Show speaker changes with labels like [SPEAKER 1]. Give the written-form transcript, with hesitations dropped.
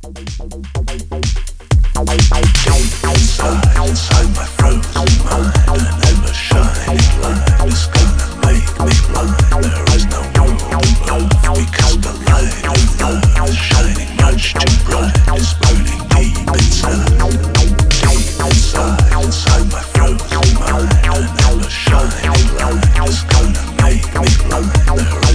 [SPEAKER 1] Inside my frozen mind, an ever shining light is gonna make me blind. There is no world above, because the light of love is shining much too bright. It's burning deep inside. Deep inside my frozen mind, an ever shining light is gonna make me blind.